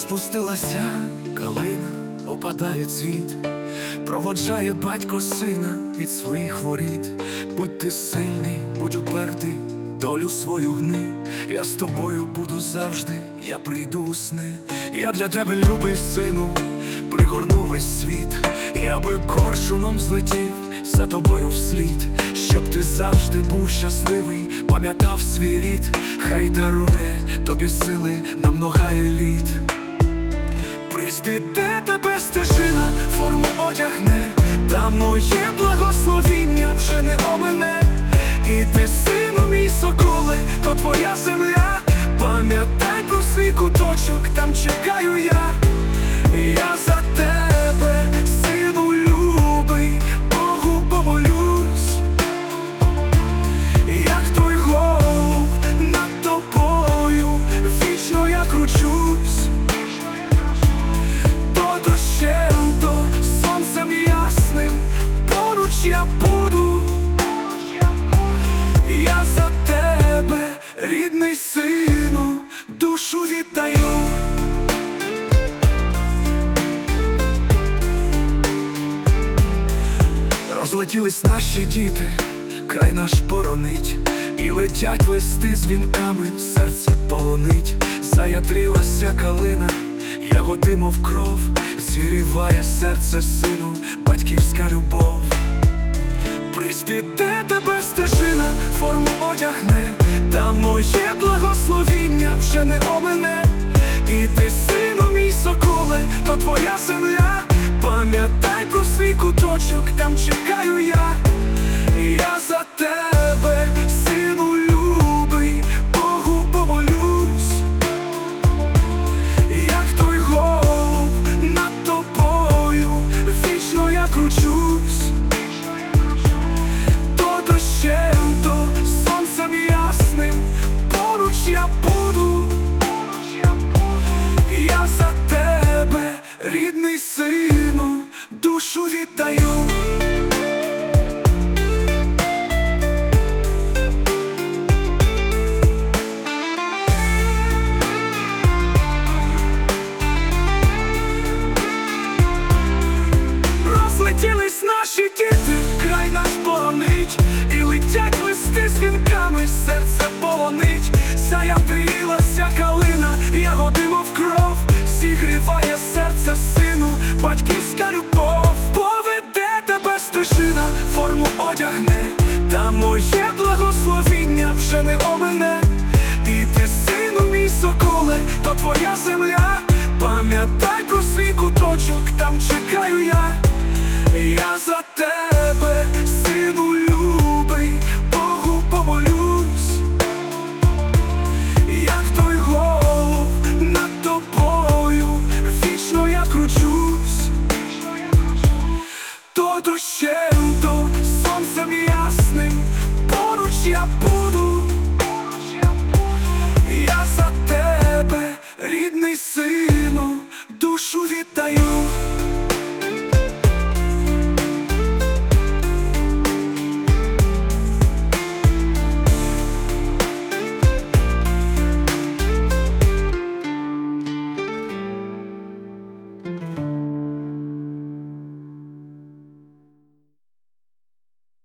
Розпустилася калина, опадає цвіт, проводжає батько сина від своїх воріт. Будь ти сильний, будь упертий, долю свою гни. Я з тобою буду завжди, я прийду у сни. Я для тебе, любий сину, пригорну весь світ. Я би коршуном злетів за тобою вслід, щоб ти завжди був щасливий, пам'ятав свій рід. Хай дарує тобі сили на многає літ. Приспіде тебе стежина, форму одягне, та моє благословіння вже не омине. І ти, сину мій соколе, то твоя земля. Пам'ятай про свій куточок, там чекаю я. Я за тебе, сину любий, Богу помолюсь. Як той голуб над тобою, вічно я кручусь. То дощем, то сонцем ясним, поруч я буду. Я за тебе, рідний сину, душу віддаю. Розлетілись наші діти, край наш боронить, і летять листи з вінками, серце полонить. Заятрілася калина, ягоди мов кров, зігріває серце сину, батьківська любов. Приспіде тебе стежина, форму одягне, та моє благословіння вже не омине. І ти, сину мій соколе, то твоя земля. Пам'ятай про свій куточок, там чекаю я. Я за тебе, сину любий, Богу помолюсь. Як той голуб над тобою, вічно я кручусь. То дощем, то сонцем ясним, поруч я буду. Я за тебе, рідний сину, душу віддаю. Розлетілись наші діти, край наш боронить, і летять листи з вінками, серце полонить. Заятрілася калина, ягоди мов кров, зігріває серце сину, батьківська любов. Поведе тебе стежина, форму одягне, та моє благословіння вже не омине. І ти, сину мій соколе, то твоя земля. Пам'ятай про свій куточок, там чекає